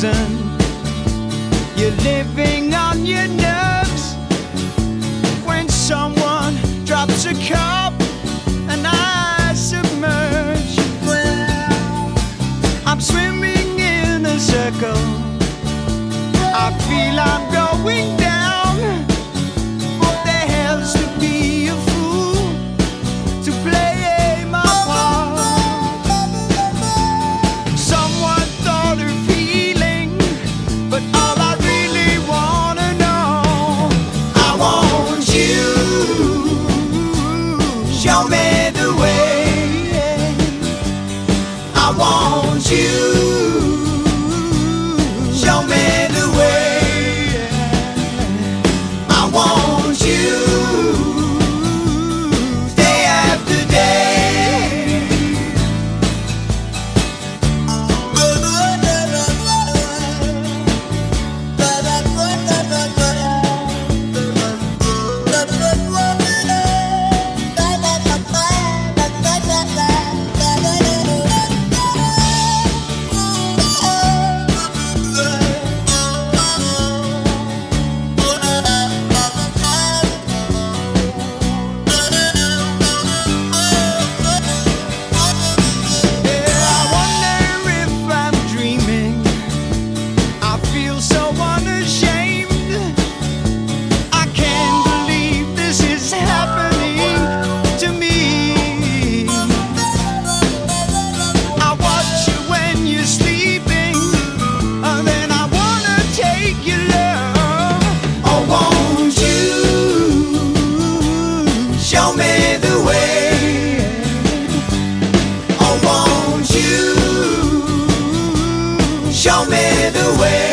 reason. You're living on your nerves when someone drops a cup and I submerge. I'm swimming in a circle. I feel I'm going down. There has to be a fool to play my part. Someone thought of healing, but all I really wanna know, I want you. Show me the way. I want you. Show me the way. I want you. Day after day. Show me the way. I want you. Show me the way.